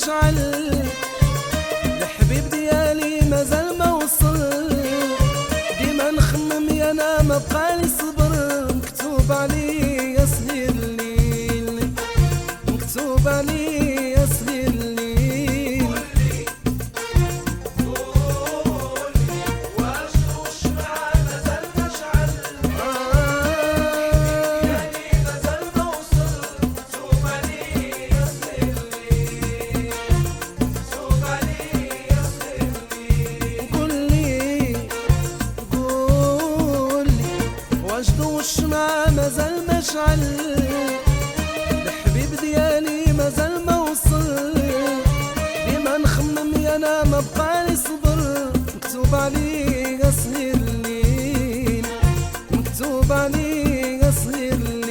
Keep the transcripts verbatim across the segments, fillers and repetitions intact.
مشعل، الحبيب ديالي مازال ما وصل، ديما نخمم يا انا ما بقالي صبر، مكتوب عليا سهير الليل، مكتوب عليا سهير الليل. والشمعة مازال مشعل، الحبيب ديالي مازال ما وصل، ديما نخمم يا انا ما بقالي صبر، مكتوب عليا سهير الليل، مكتوب عليا سهير الليل.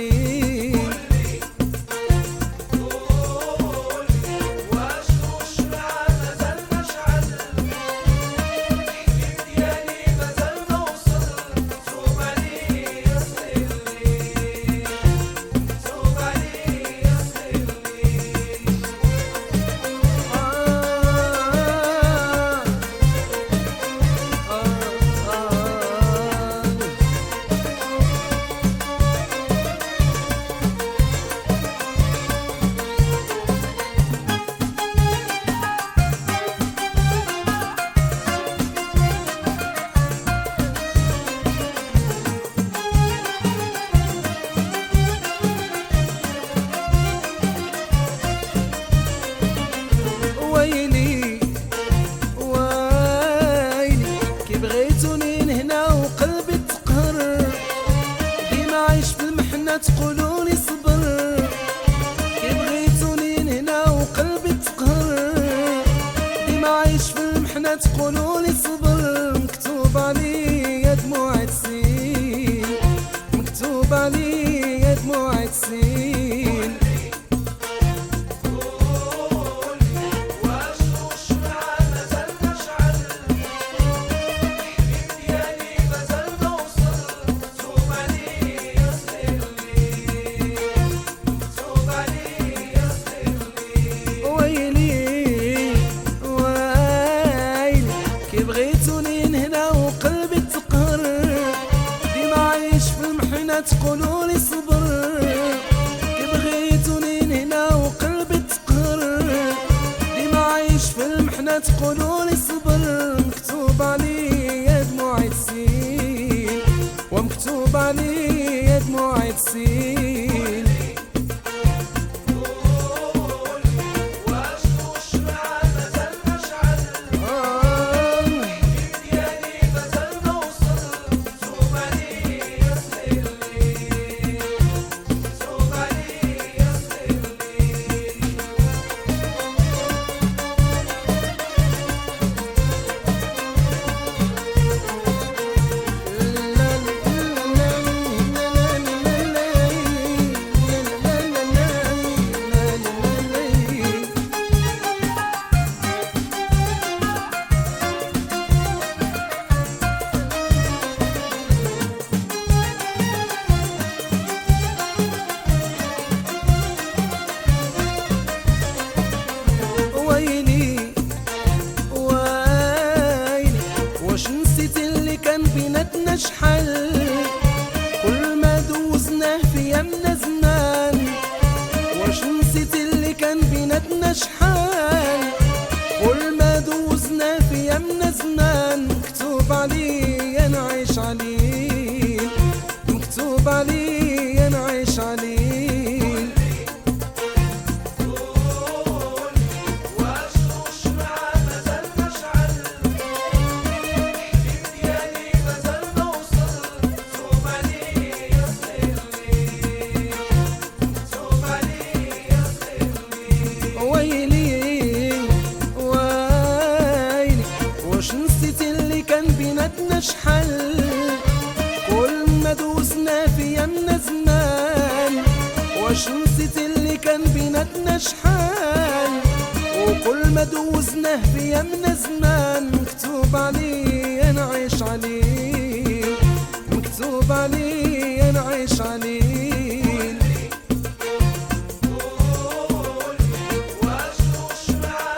ويلي ويلي كي بغيتوني لهنا وقلبي تقهر، ديما عايش في المحنة تقولولي صبر، كي بغيتوني لهنا وقلبي تقهر، ديما عايش في المحنة تقولولي صبر، مكتوب عليا دموع تسيل، مكتوب عليا دموع تسيل. تقولولي صبر، كي بغيتوني لهنا وقلبي تقهر، ديما عايش في المحنة تقولولي صبر، مكتوب عليا دموع تسيل، ومكتوب عليا دموع تسيل. ويلي ويلي واش نسيت اللي كان بيناتنا شحال، كل ما دوزناه في يمنا زمان، واش نسيت اللي كان بيناتنا شحال، كل ما دوزناه في يمنا زمان، مكتوب عليا نعيش عليه، مكتوب عليا نعيش عليه. شحال كل ما دوسنا في يمنا زمان، واش نسيت اللي كان بيناتنا شحال، وكل ما دوزناه في يمنا زمان، مكتوب عليه نعيش عليه، مكتوب عليه نعيش عليه. واش مش معاك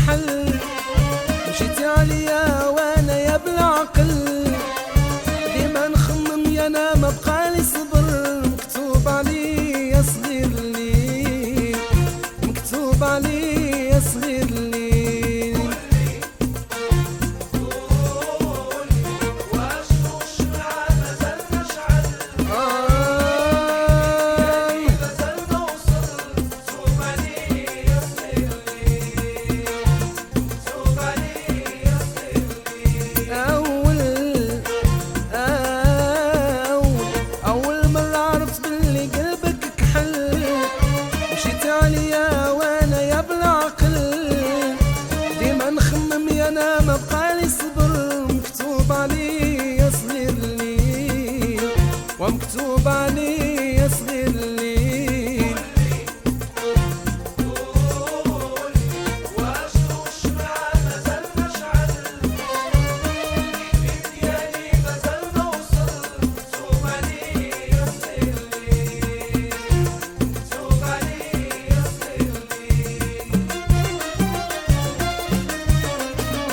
كحل، مشيتي عليا وانا يا بالعقل، ديما نخمم يا انا ما بقالي صبر، مكتوب عليا صغير الليل، مكتوب عليا صغير الليل. انا ما بقالي صبر، مكتوب علي صغير الليل ومكتوب علي